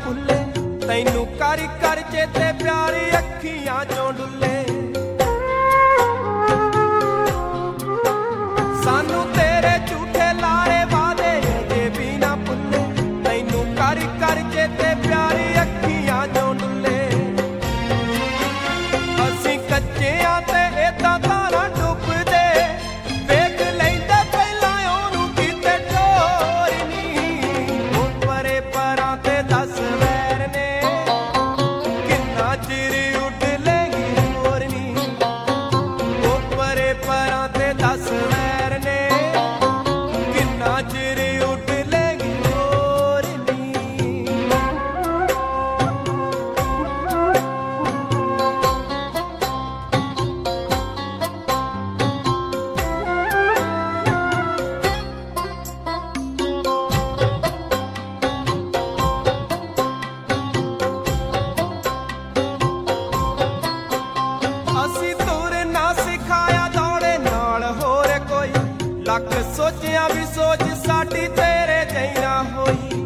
भुले तैनू कर कर चेते प्यारी अखियां चों डुले सानू तेरे झूठे लारे वादे अजे भी ना भुले तैनू कर कर चेते प्यारी अखियां चों डुले असीं कच्चे आ ते इदां तारा डुबदे वेख लैंदे पहलां ओनू किते चोरनी ओ परे परां ते दस वैर ने किन्ना चिर उड लेगी मोरनी ओ परे परां ते दस वैर ने किन्ना चिर उड लेगी मोरनी असी तुरना सिखाया दौड़े नाल होर कोई लख सोचिया भी सोच साडी तेरे जई ना होई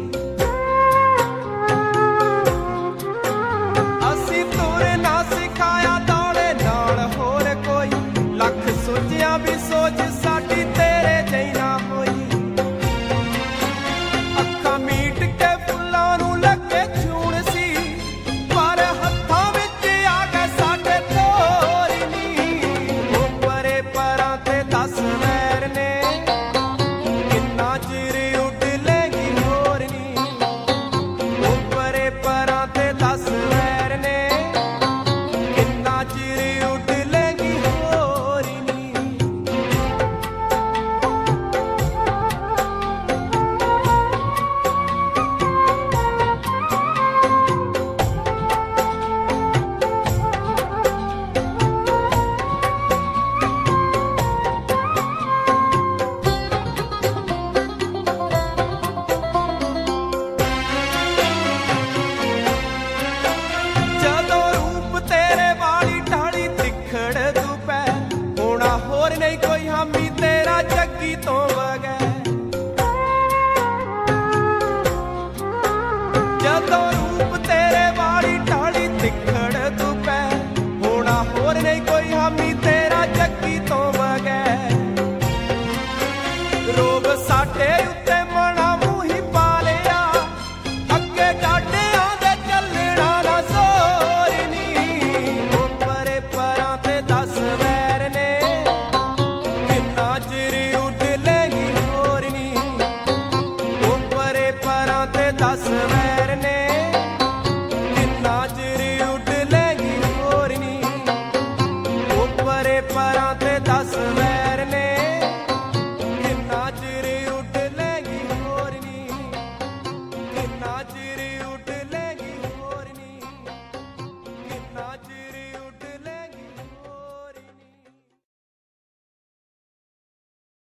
असी तुरना सिखाया दौड़े नाल होर कोई लख सोचिया भी सोच साडी तेरे जई ना होई अखां मीट के फुल्लां नूं लगे छूण सी पर हत्थां विच आ गए साडे तोरनी ओ परे परां ते दस वैर ने किन्ना चिर उड लेगी मोरनी ओ परे परां ते दस वैर ने किन्ना चिर उड लेगी मोरनी ਜਦੋਂ ਰੂਪ ਤੇਰੇ ਵਾਲੀ ਢਾਲੀ ਤਿੱਖੜ ਤੂੰ ਪੈ ਹੋਣਾ ਹੋਰ ਨਹੀਂ ਕੋਈ ਹਾਮੀ ਤੇਰਾ ਜੱਗੀ ਤੋਂ